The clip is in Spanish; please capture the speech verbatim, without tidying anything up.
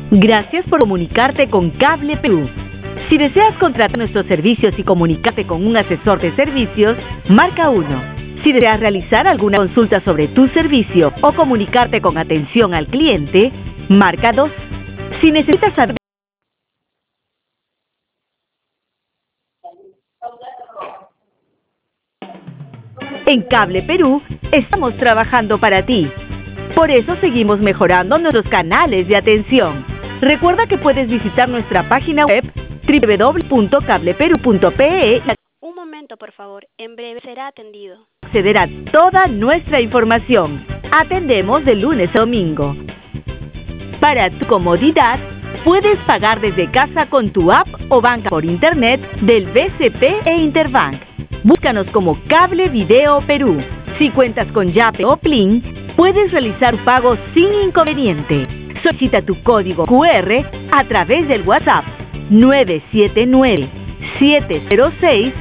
Gracias por comunicarte con Cable Perú. Si deseas contratar nuestros servicios y comunicarte con un asesor de servicios, marca uno. Si deseas realizar alguna consulta sobre tu servicio o comunicarte con atención al cliente, marca dos. Si necesitas saber en Cable Perú, estamos trabajando para ti. Por eso seguimos mejorando nuestros canales de atención. Recuerda que puedes visitar nuestra página web doble u doble u doble u punto cable perú punto pe e y Un momento, por favor. En breve será atendido. acceder a toda nuestra información. Atendemos de lunes a domingo. Para tu comodidad, puedes pagar desde casa con tu app o banca por internet del B C P e Interbank. Búscanos como Cable Video Perú. Si cuentas con Yape o Plin, puedes realizar pagos sin inconveniente. Solicita tu código cu erre a través del WhatsApp nueve siete nueve, siete cero seis